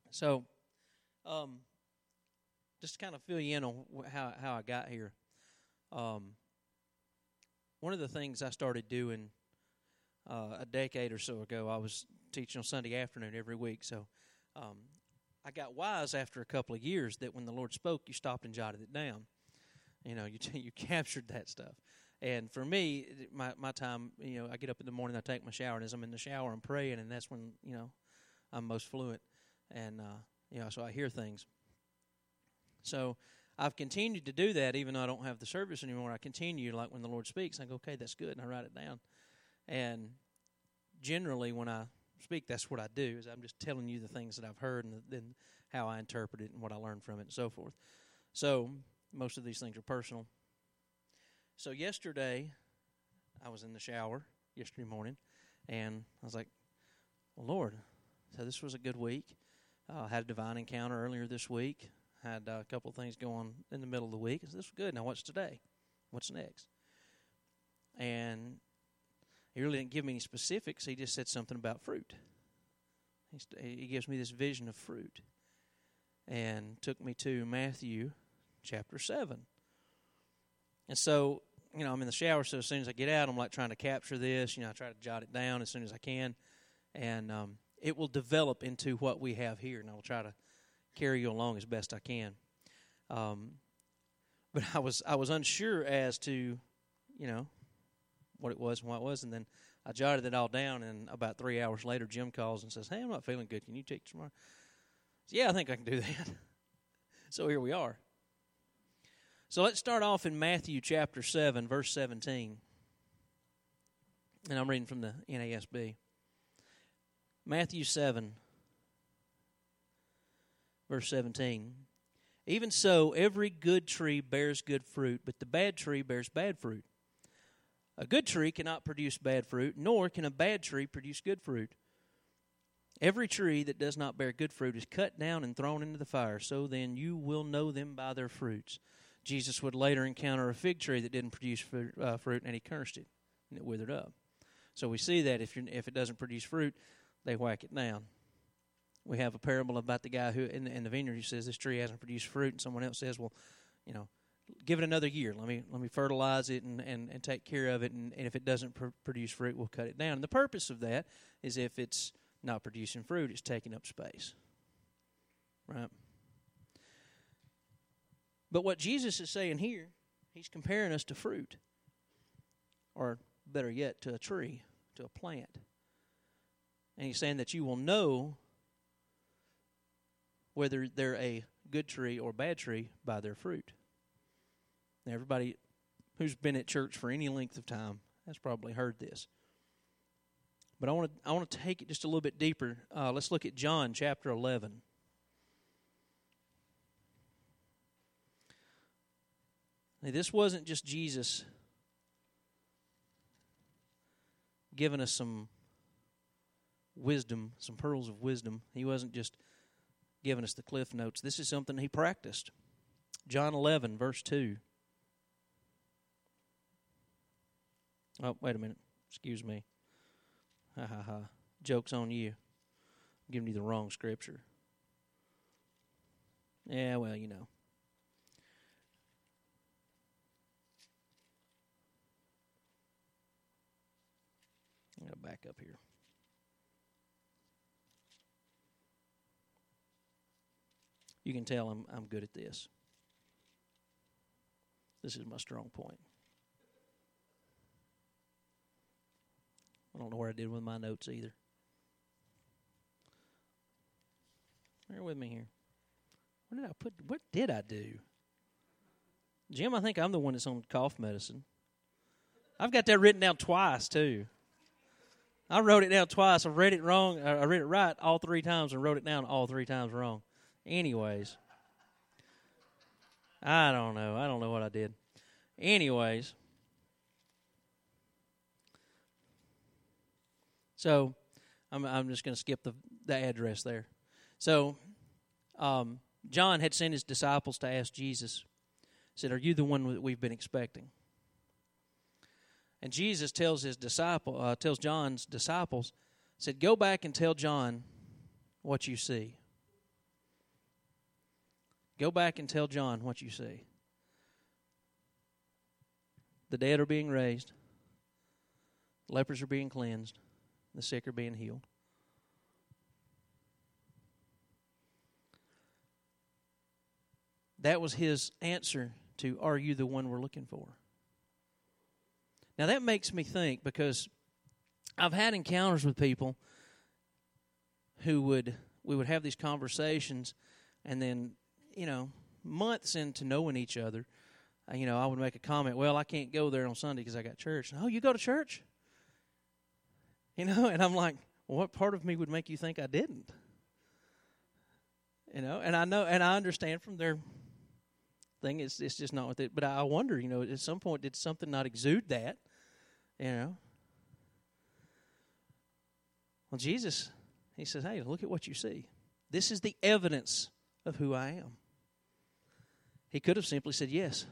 So, just to kind of fill you in on how I got here. One of the things I started doing a decade or so ago, I was teaching on Sunday afternoon every week. So I got wise after a couple of years that when the Lord spoke, you stopped and jotted it down. You captured that stuff. And for me, my time, I get up in the morning, I take my shower, and as I'm in the shower, I'm praying, and that's when, I'm most fluent. And, so I hear things. So I've continued to do that, even though I don't have the service anymore. I continue, like when the Lord speaks, I go, okay, that's good, and I write it down. And generally, when I speak, that's what I do, is I'm just telling you the things that I've heard and then how I interpret it and what I learned from it and so forth. So most of these things are personal. So yesterday, I was in the shower yesterday morning, and I was like, well, Lord, so this was a good week. I had a divine encounter earlier this week. Had a couple of things going in the middle of the week. I said, this was good. Now what's today? What's next? And he really didn't give me any specifics. He just said something about fruit. He gives me this vision of fruit. And took me to Matthew chapter 7. And so, I'm in the shower, so as soon as I get out, I'm like trying to capture this. I try to jot it down as soon as I can. And it will develop into what we have here, and I will try to carry you along as best I can. But I was unsure as to, what it was and what it was, and then I jotted it all down, and about 3 hours later, Jim calls and says, hey, I'm not feeling good. Can you take tomorrow? I said, yeah, I think I can do that. So here we are. So let's start off in Matthew chapter 7, verse 17. And I'm reading from the NASB. Matthew 7, verse 17. Even so, every good tree bears good fruit, but the bad tree bears bad fruit. A good tree cannot produce bad fruit, nor can a bad tree produce good fruit. Every tree that does not bear good fruit is cut down and thrown into the fire. So then you will know them by their fruits. Jesus would later encounter a fig tree that didn't produce fruit, and he cursed it, and it withered up. So we see that if it doesn't produce fruit, they whack it down. We have a parable about the guy who in the vineyard who says this tree hasn't produced fruit, and someone else says, well, give it another year. Let me fertilize it and take care of it, and if it doesn't produce fruit, we'll cut it down. And the purpose of that is if it's not producing fruit, it's taking up space. Right? But what Jesus is saying here, he's comparing us to fruit, or better yet, to a tree, to a plant. And he's saying that you will know whether they're a good tree or bad tree by their fruit. Now, everybody who's been at church for any length of time has probably heard this. But I want to take it just a little bit deeper. Let's look at John chapter 11. Now, this wasn't just Jesus giving us some wisdom, some pearls of wisdom. He wasn't just giving us the cliff notes. This is something he practiced. John 11, verse 2. Oh, wait a minute. Excuse me. Ha, ha, ha. Joke's on you. I'm giving you the wrong scripture. Yeah, well, you know. I'm going to back up here. You can tell I'm good at this. This is my strong point. I don't know where I did with my notes either. Bear with me here. What did I do? Jim, I think I'm the one that's on cough medicine. I've got that written down twice, too. I wrote it down twice. I read it wrong. I read it right all three times and wrote it down all three times wrong. Anyways. I don't know. I don't know what I did. Anyways. So, I'm just going to skip the address there. So, John had sent his disciples to ask Jesus, said, "Are you the one that we've been expecting?" And Jesus tells John's disciples, said, "Go back and tell John what you see." Go back and tell John what you see. The dead are being raised. Lepers are being cleansed. The sick are being healed. That was his answer to, are you the one we're looking for? Now that makes me think, because I've had encounters with people who we would have these conversations, and then, months into knowing each other, I would make a comment, well, I can't go there on Sunday because I got church. Oh, you go to church? And I'm like, well, what part of me would make you think I didn't? And I know, and I understand from their thing, it's just not with it. But I wonder, at some point, did something not exude that? Well, Jesus, he says, hey, look at what you see. This is the evidence of who I am. He could have simply said yes.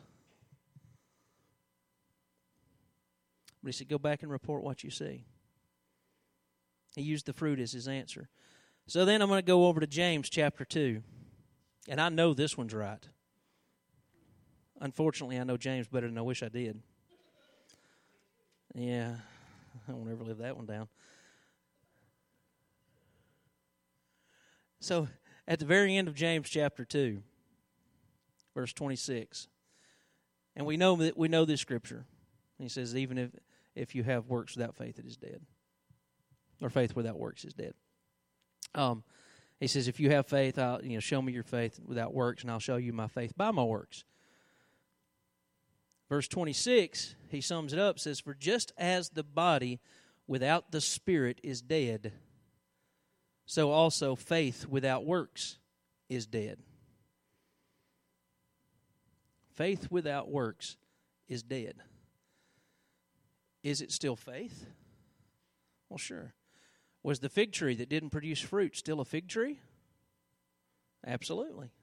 But he said, go back and report what you see. He used the fruit as his answer. So then I'm going to go over to James chapter 2. And I know this one's right. Unfortunately, I know James better than I wish I did. Yeah, I won't ever live that one down. So at the very end of James chapter 2, verse 26, and we know this scripture. He says, even if you have works without faith, it is dead. Or faith without works is dead. He says, if you have faith, show me your faith without works, and I'll show you my faith by my works. Verse 26, he sums it up, says, for just as the body without the spirit is dead, so also faith without works is dead. Faith without works is dead. Is it still faith? Well, sure. Was the fig tree that didn't produce fruit still a fig tree? Absolutely.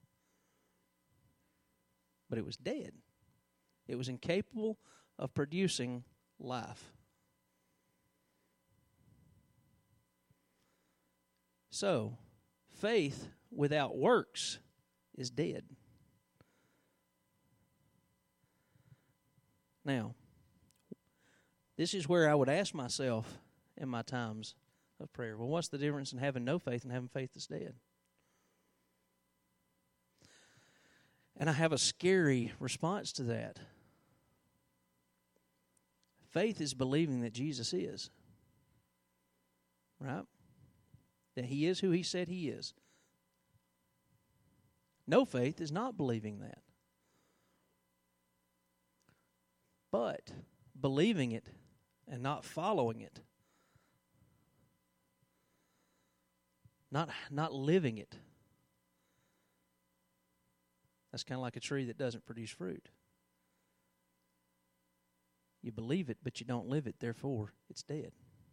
But it was dead. It was incapable of producing life. So, faith without works is dead. Now, this is where I would ask myself in my times of prayer, well, what's the difference in having no faith and having faith that's dead? And I have a scary response to that. Faith is believing that Jesus is. Right? That he is who he said he is. No faith is not believing that. But believing it and not following it, not living it, that's kind of like a tree that doesn't produce fruit. You believe it, but you don't live it, therefore it's dead.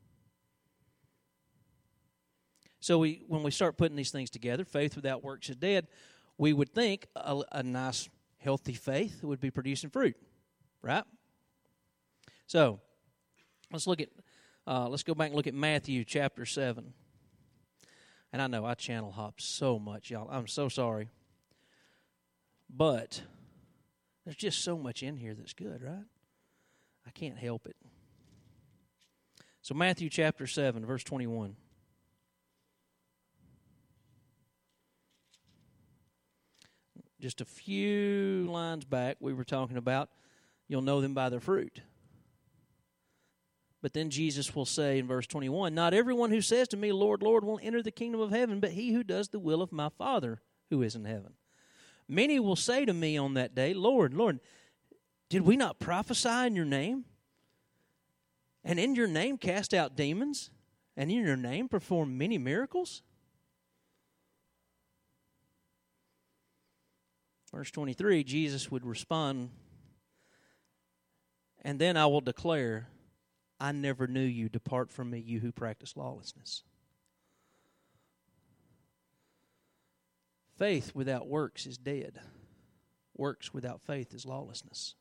So when we start putting these things together, faith without works is dead, we would think a nice, healthy faith would be producing fruit, right? So let's go back and look at Matthew chapter 7. And I know I channel hop so much, y'all. I'm so sorry. But there's just so much in here that's good, right? I can't help it. So Matthew chapter 7, verse 21. Just a few lines back, we were talking about, you'll know them by their fruit. But then Jesus will say in verse 21, not everyone who says to me, Lord, Lord, will enter the kingdom of heaven, but he who does the will of my Father who is in heaven. Many will say to me on that day, Lord, Lord, did we not prophesy in your name? And in your name cast out demons? And in your name perform many miracles? Verse 23, Jesus would respond, and then I will declare, I never knew you. Depart from me, you who practice lawlessness. Faith without works is dead. Works without faith is lawlessness.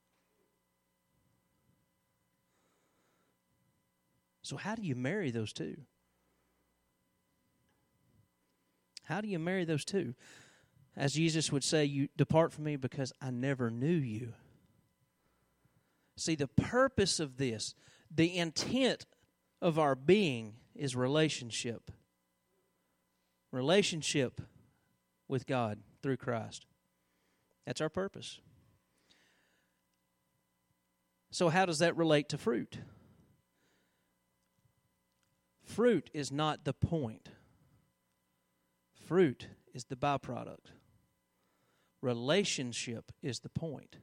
So how do you marry those two? How do you marry those two? As Jesus would say, you depart from me because I never knew you. See, the purpose of this, the intent of our being is relationship. Relationship with God through Christ. That's our purpose. So how does that relate to fruit? Fruit is not the point. Fruit is the byproduct. Relationship is the point.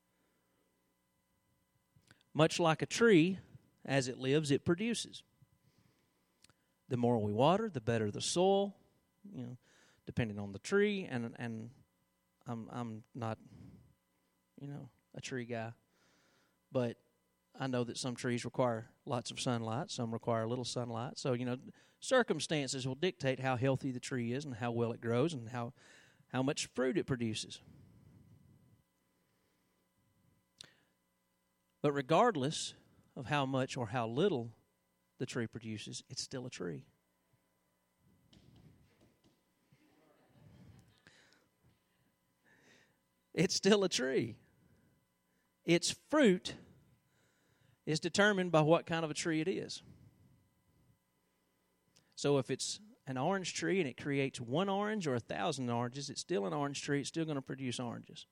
Much like a tree, as it lives, it produces. The more we water, the better the soil, depending on the tree. And I'm not, a tree guy. But I know that some trees require lots of sunlight, some require little sunlight. So, circumstances will dictate how healthy the tree is and how well it grows and how much fruit it produces. But regardless of how much or how little the tree produces, it's still a tree. It's still a tree. Its fruit is determined by what kind of a tree it is. So if it's an orange tree and it creates 1 orange or 1,000 oranges, it's still an orange tree. It's still going to produce oranges.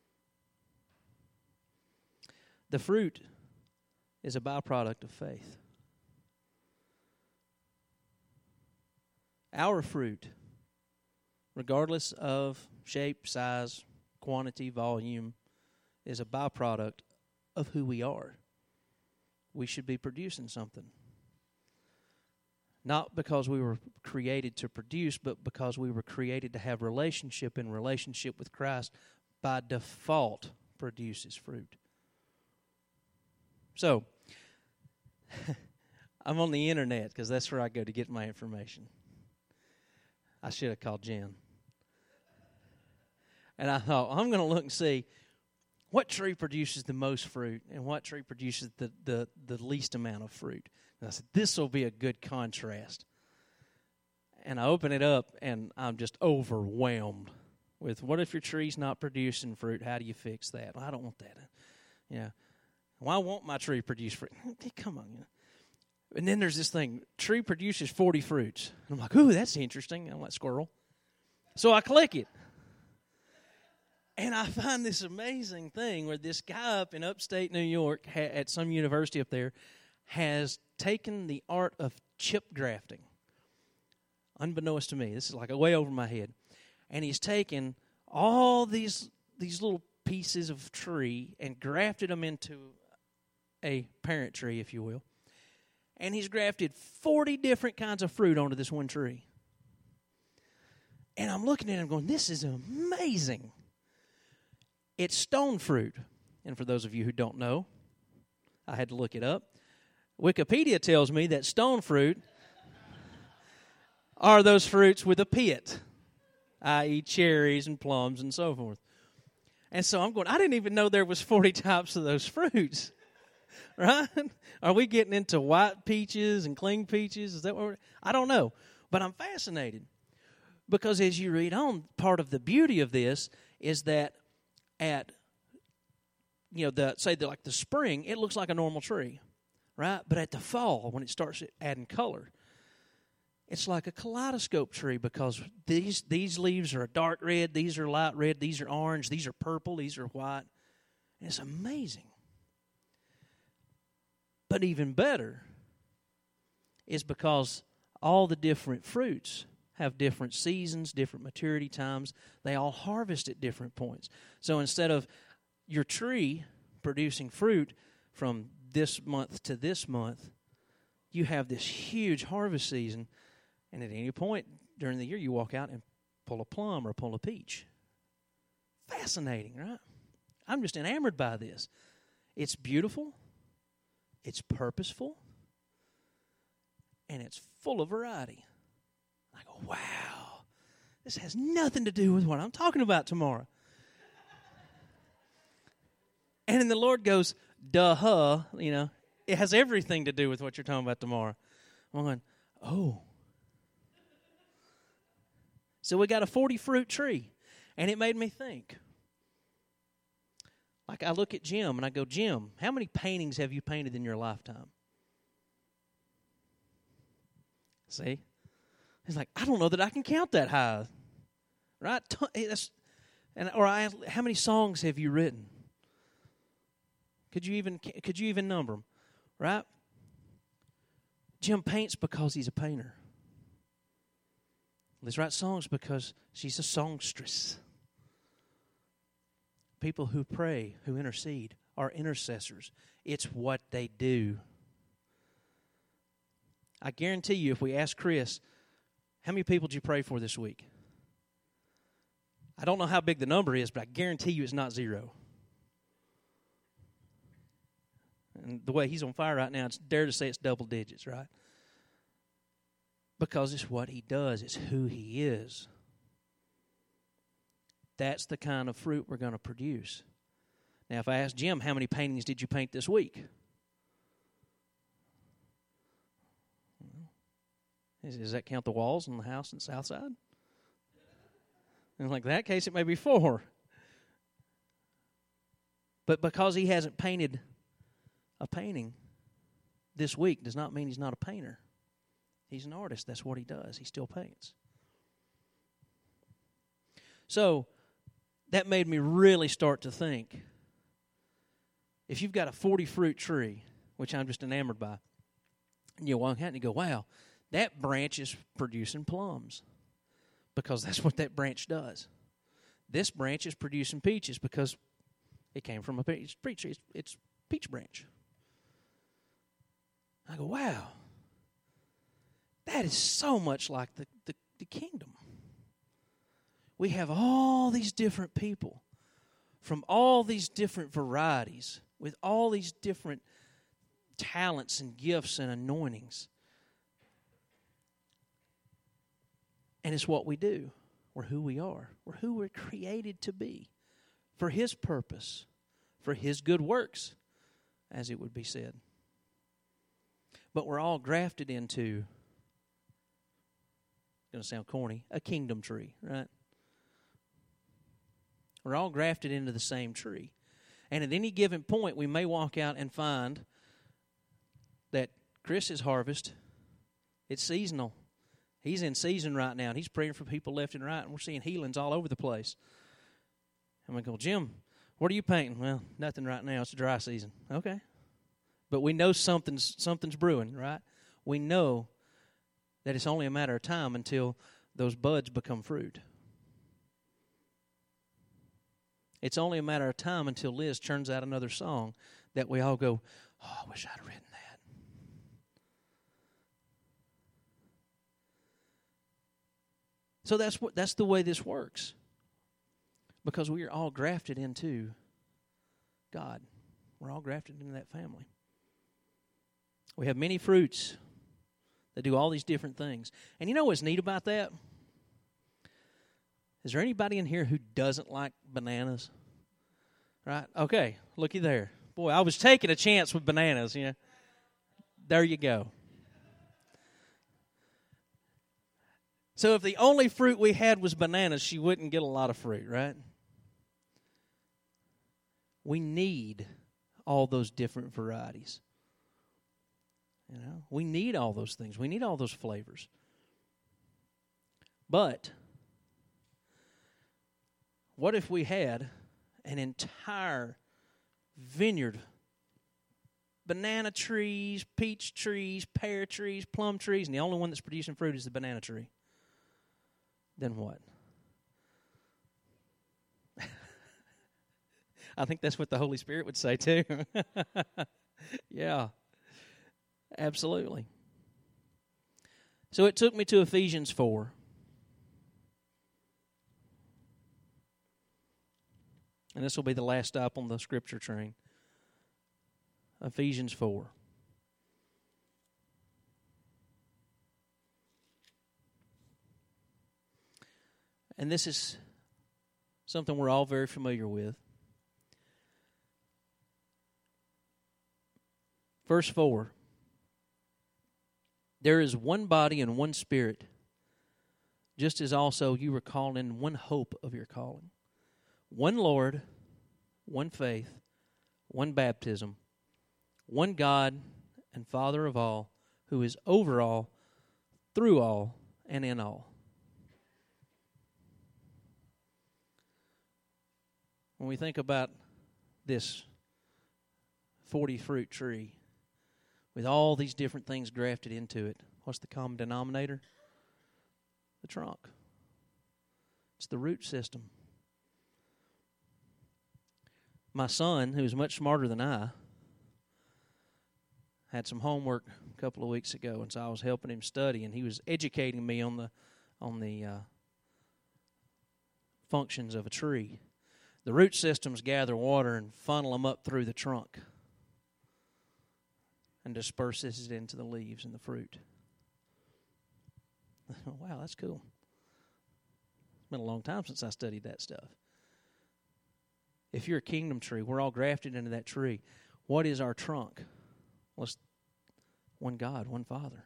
The fruit is a byproduct of faith. Our fruit, regardless of shape, size, quantity, volume, is a byproduct of who we are. We should be producing something. Not because we were created to produce, but because we were created to have relationship, and relationship with Christ by default produces fruit. So, I'm on the internet because that's where I go to get my information. I should have called Jen. And I thought, I'm going to look and see what tree produces the most fruit and what tree produces the least amount of fruit. And I said, this will be a good contrast. And I open it up, and I'm just overwhelmed with, what if your tree's not producing fruit? How do you fix that? Well, I don't want that. Well, I want my tree to produce fruit. Come on. And then there's this thing, tree produces 40 fruits. And I'm like, ooh, that's interesting. I'm like, squirrel. So I click it. And I find this amazing thing where this guy up in upstate New York at some university up there has taken the art of chip grafting. Unbeknownst to me. This is like way over my head. And he's taken all these little pieces of tree and grafted them into a parent tree, if you will. And he's grafted 40 different kinds of fruit onto this one tree. And I'm looking at him going, this is amazing. It's stone fruit. And for those of you who don't know, I had to look it up. Wikipedia tells me that stone fruit are those fruits with a pit, i.e. cherries and plums and so forth. And so I'm going, I didn't even know there was 40 types of those fruits. Right? Are we getting into white peaches and cling peaches? Is that what I don't know. But I'm fascinated. Because as you read on, part of the beauty of this is that at, the spring, it looks like a normal tree. Right? But at the fall, when it starts adding color, it's like a kaleidoscope tree, because these leaves are a dark red, these are light red, these are orange, these are purple, these are white. And it's amazing. But even better is because all the different fruits have different seasons, different maturity times. They all harvest at different points. So instead of your tree producing fruit from this month to this month, you have this huge harvest season, and at any point during the year you walk out and pull a plum or pull a peach. Fascinating, right? I'm just enamored by this. It's beautiful, it's purposeful, and it's full of variety. I go, wow, this has nothing to do with what I'm talking about tomorrow. And then the Lord goes, duh, it has everything to do with what you're talking about tomorrow. I'm going, oh. So we got a 40 fruit tree. And it made me think. Like I look at Jim and I go, Jim, how many paintings have you painted in your lifetime? See? He's like, I don't know that I can count that high. Right? Or I ask, how many songs have you written? Could you even number them? Right? Jim paints because he's a painter. Liz writes songs because she's a songstress. People who pray, who intercede, are intercessors. It's what they do. I guarantee you, if we ask Chris, how many people did you pray for this week? I don't know how big the number is, but I guarantee you it's not zero. And the way he's on fire right now, it's dare to say it's double digits, right? Because it's what he does. It's who he is. That's the kind of fruit we're going to produce. Now, if I ask Jim, how many paintings did you paint this week? Does that count the walls in the house in Southside? And like that case, it may be 4. But because he hasn't painted a painting this week does not mean he's not a painter. He's an artist. That's what he does. He still paints. So that made me really start to think. If you've got a 40-fruit tree, which I'm just enamored by, and you walk out and you go, wow, that branch is producing plums because that's what that branch does. This branch is producing peaches because it came from a peach tree. It's peach branch. I go, wow, that is so much like the kingdom. We have all these different people from all these different varieties with all these different talents and gifts and anointings. And it's what we do. We're who we are. We're who we're created to be for His purpose, for His good works, as it would be said. But we're all grafted into, it's going to sound corny, a kingdom tree, right? We're all grafted into the same tree. And at any given point, we may walk out and find that Chris's harvest, it's seasonal. He's in season right now, and he's praying for people left and right, and we're seeing healings all over the place. And we go, Jim, what are you painting? Well, nothing right now. It's a dry season. Okay. But we know something's brewing, right? We know that it's only a matter of time until those buds become fruit. It's only a matter of time until Liz churns out another song that we all go, oh, I wish I'd written that. So that's the way this works. Because we are all grafted into God. We're all grafted into that family. We have many fruits that do all these different things. And you know what's neat about that? Is there anybody in here who doesn't like bananas? Right? Okay, looky there. Boy, I was taking a chance with bananas, you know. There you go. So if the only fruit we had was bananas, she wouldn't get a lot of fruit, right? We need all those different varieties. You know, we need all those things. We need all those flavors. But what if we had an entire vineyard, banana trees, peach trees, pear trees, plum trees, and the only one that's producing fruit is the banana tree? Then what? I think that's what the Holy Spirit would say too. Yeah, absolutely. So it took me to Ephesians 4. And this will be the last stop on the scripture train. Ephesians 4. And this is something we're all very familiar with. Verse 4. There is one body and one Spirit, just as also you were called in one hope of your calling. One Lord, one faith, one baptism, one God and Father of all, who is over all, through all, and in all. When we think about this 40-fruit tree with all these different things grafted into it, what's the common denominator? The trunk. It's the root system. My son, who's much smarter than I, had some homework a couple of weeks ago, and so I was helping him study, and he was educating me on the functions of a tree. The root systems gather water and funnel them up through the trunk and disperses it into the leaves and the fruit. Wow, that's cool. It's been a long time since I studied that stuff. If you're a kingdom tree, we're all grafted into that tree. What is our trunk? Well, it's one God, one Father.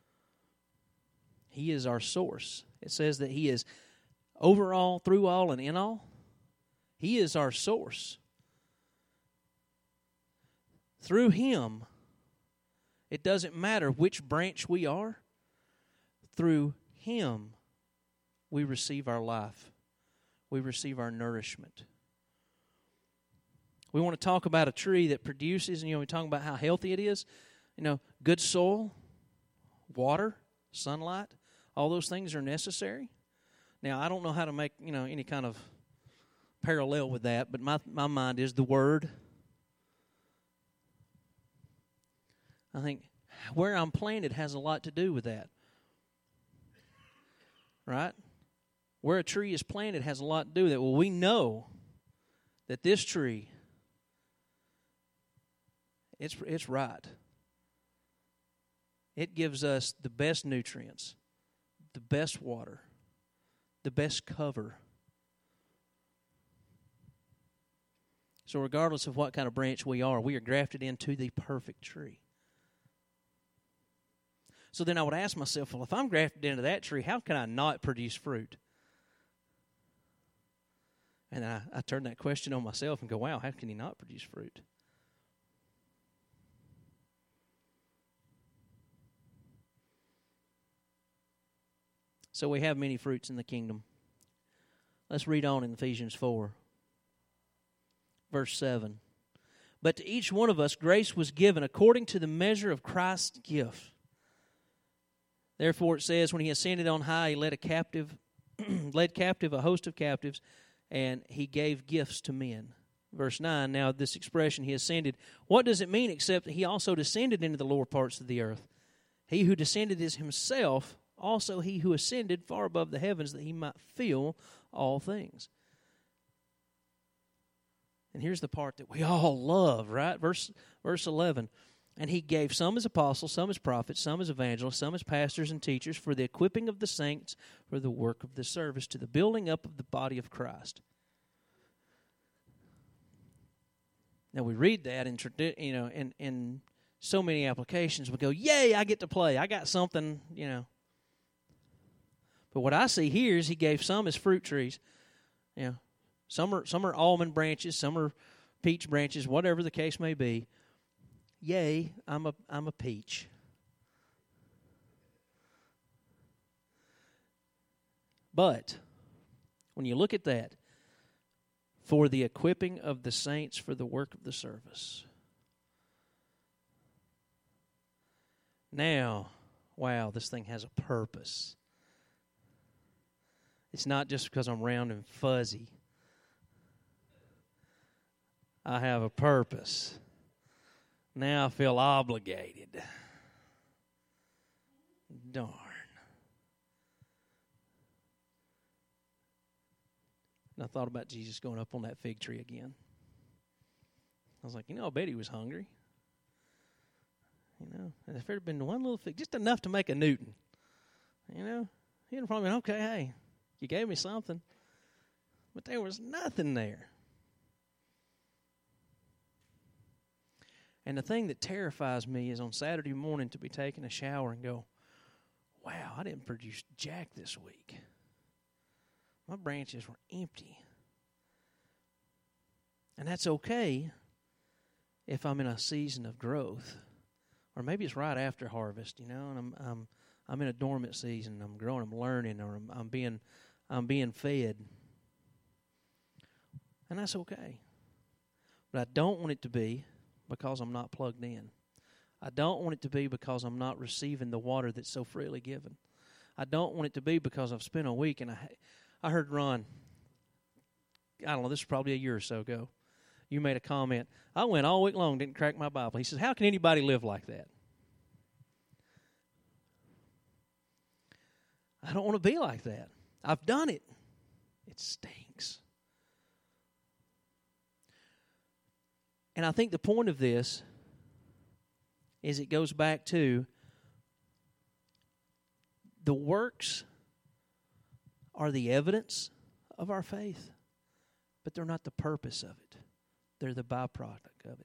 He is our source. It says that He is over all, through all, and in all. He is our source. Through Him, it doesn't matter which branch we are. Through Him, we receive our life. We receive our nourishment. We want to talk about a tree that produces, and we talk about how healthy it is. Good soil, water, sunlight, all those things are necessary. Now, I don't know how to make, any kind of parallel with that, but my mind is the Word. I think where I'm planted has a lot to do with that. Right? Where a tree is planted has a lot to do with it. Well, we know that this tree, it's right. It gives us the best nutrients, the best water, the best cover. So regardless of what kind of branch we are grafted into the perfect tree. So then I would ask myself, well, if I'm grafted into that tree, how can I not produce fruit? And I turn that question on myself and go, wow, how can you not produce fruit? So we have many fruits in the kingdom. Let's read on in Ephesians 4, verse 7. But to each one of us grace was given according to the measure of Christ's gift. Therefore it says, when He ascended on high, He led captive a host of captives, and He gave gifts to men. Verse 9, now this expression, He ascended, what does it mean except that He also descended into the lower parts of the earth? He who descended is Himself, also He who ascended far above the heavens, that He might fill all things. And here's the part that we all love, right? Verse 11. And He gave some as apostles, some as prophets, some as evangelists, some as pastors and teachers for the equipping of the saints, for the work of the service, to the building up of the body of Christ. Now we read that in so many applications. We go, yay, I get to play. I got something, But what I see here is He gave some as fruit trees. Some are almond branches, some are peach branches, whatever the case may be. Yay, I'm a peach. But when you look at that, for the equipping of the saints for the work of the service. Now, wow, this thing has a purpose. It's not just because I'm round and fuzzy. I have a purpose. Now I feel obligated. Darn. And I thought about Jesus going up on that fig tree again. I was like, I bet He was hungry. And if there had been one little fig, just enough to make a Newton, he'd have probably been, okay, hey, you gave me something. But there was nothing there. And the thing that terrifies me is on Saturday morning to be taking a shower and go, wow, I didn't produce jack this week. My branches were empty. And that's okay if I'm in a season of growth. Or maybe it's right after harvest, and I'm in a dormant season. I'm growing, I'm learning, or I'm being fed. And that's okay. But I don't want it to be because I'm not plugged in. I don't want it to be because I'm not receiving the water that's so freely given. I don't want it to be because I've spent a week, and I heard Ron, I don't know, this was probably a year or so ago. You made a comment. I went all week long, didn't crack my Bible. He says, how can anybody live like that? I don't want to be like that. I've done it. It stinks. And I think the point of this is it goes back to the works are the evidence of our faith, but they're not the purpose of it. They're the byproduct of it.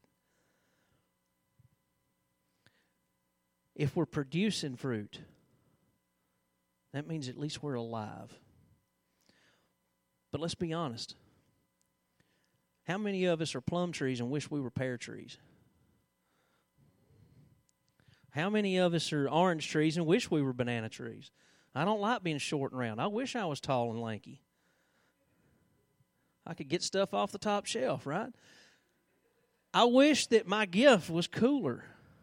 If we're producing fruit, that means at least we're alive. But let's be honest. How many of us are plum trees and wish we were pear trees? How many of us are orange trees and wish we were banana trees? I don't like being short and round. I wish I was tall and lanky. I could get stuff off the top shelf, right? I wish that my gift was cooler.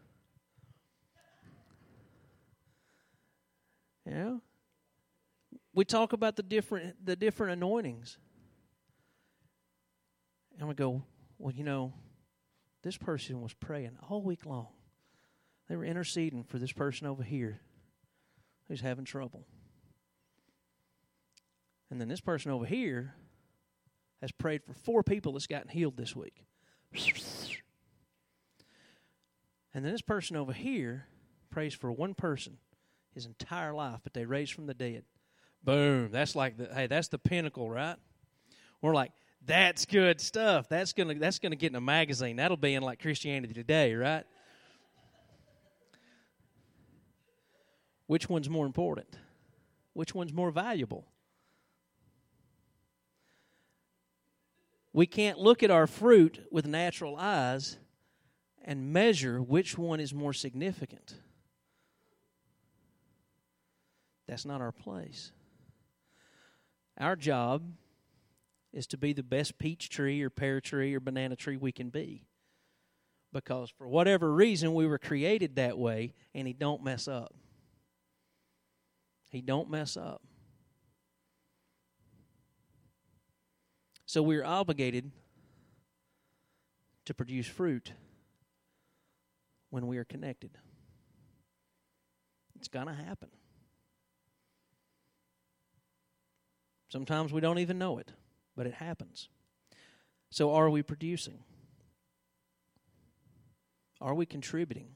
We talk about the different anointings. And we go, well, this person was praying all week long. They were interceding for this person over here who's having trouble. And then this person over here has prayed for 4 people that's gotten healed this week. And then this person over here prays for one person his entire life, but they raised from the dead. Boom. That's that's the pinnacle, right? We're like, that's good stuff. That's gonna get in a magazine. That'll be in like Christianity Today, right? Which one's more important? Which one's more valuable? We can't look at our fruit with natural eyes and measure which one is more significant. That's not our place. Our job is to be the best peach tree or pear tree or banana tree we can be. Because for whatever reason, we were created that way, and He don't mess up. He don't mess up. So we're obligated to produce fruit when we are connected. It's going to happen. Sometimes we don't even know it, but it happens. So are we producing? Are we contributing?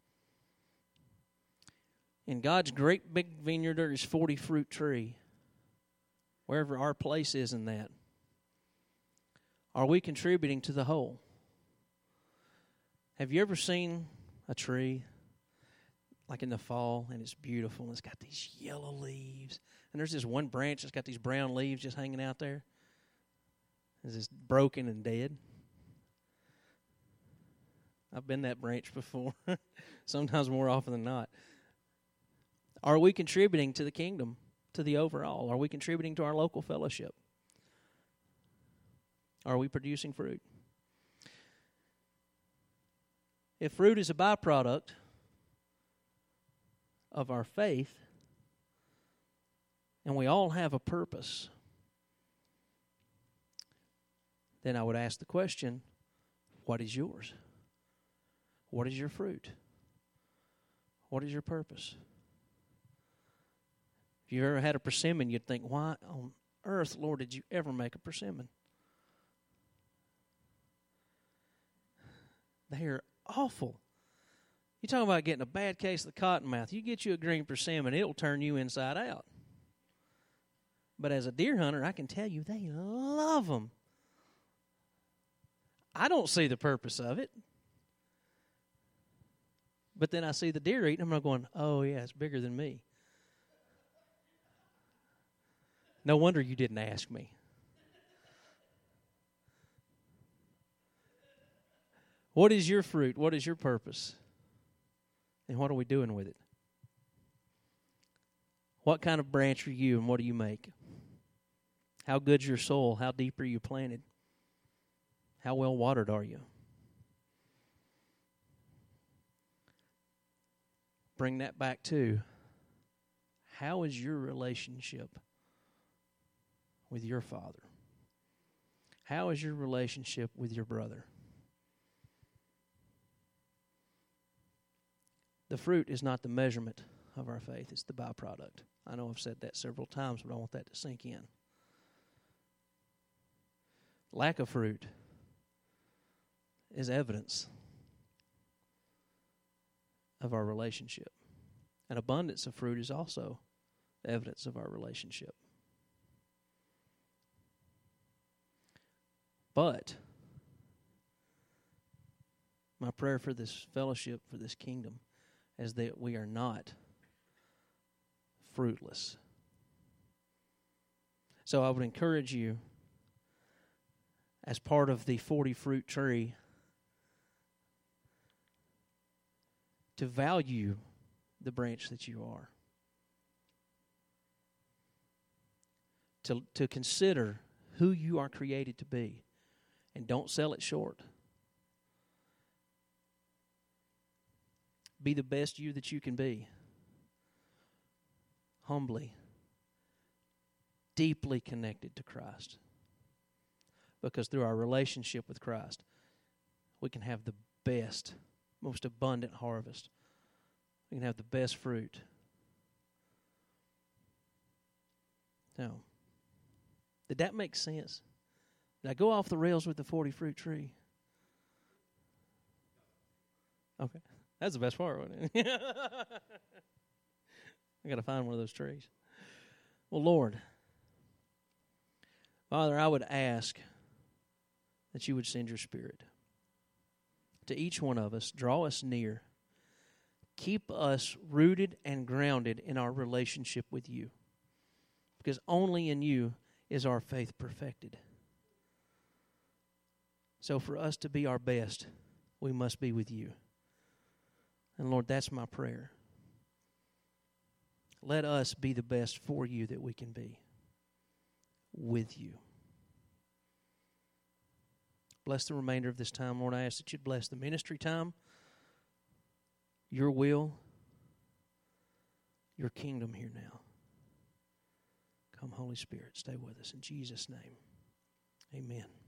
In God's great big vineyard, there is 40 fruit tree. Wherever our place is in that. Are we contributing to the whole? Have you ever seen a tree like in the fall and it's beautiful and it's got these yellow leaves and there's this one branch that's got these brown leaves just hanging out there? It's just broken and dead. I've been that branch before, sometimes more often than not. Are we contributing to the kingdom, to the overall? Are we contributing to our local fellowship? Are we producing fruit? If fruit is a byproduct of our faith, and we all have a purpose, then I would ask the question, what is yours? What is your fruit? What is your purpose? If you ever had a persimmon, you'd think, why on earth, Lord, did you ever make a persimmon? They are awful. You talk about getting a bad case of the cottonmouth. You get you a green persimmon, it'll turn you inside out. But as a deer hunter, I can tell you they love them. I don't see the purpose of it. But then I see the deer eating them, and I'm going, oh, yeah, it's bigger than me. No wonder you didn't ask me. What is your fruit? What is your purpose? And what are we doing with it? What kind of branch are you and what do you make? How good's your soil? How deep are you planted? How well watered are you? Bring that back to, how is your relationship with your father? How is your relationship with your brother? The fruit is not the measurement of our faith, it's the byproduct. I know I've said that several times, but I want that to sink in. Lack of fruit is evidence of our relationship. An abundance of fruit is also evidence of our relationship. But my prayer for this fellowship, for this kingdom, is that we are not fruitless. So I would encourage you, as part of the 40 fruit tree, to value the branch that you are. To consider who you are created to be. And don't sell it short. Be the best you that you can be. Humbly. Deeply connected to Christ. Because through our relationship with Christ, we can have the best, most abundant harvest. We can have the best fruit. Now, did that make sense? Did I go off the rails with the 40 fruit tree? Okay. That's the best part, wasn't it? I got to find one of those trees. Well, Lord, Father, I would ask that you would send your Spirit to each one of us, draw us near, keep us rooted and grounded in our relationship with you, because only in you is our faith perfected. So for us to be our best, we must be with you. And Lord, that's my prayer. Let us be the best for you that we can be with you. Bless the remainder of this time, Lord. I ask that you'd bless the ministry time, your will, your kingdom here now. Come, Holy Spirit, stay with us. In Jesus' name, amen.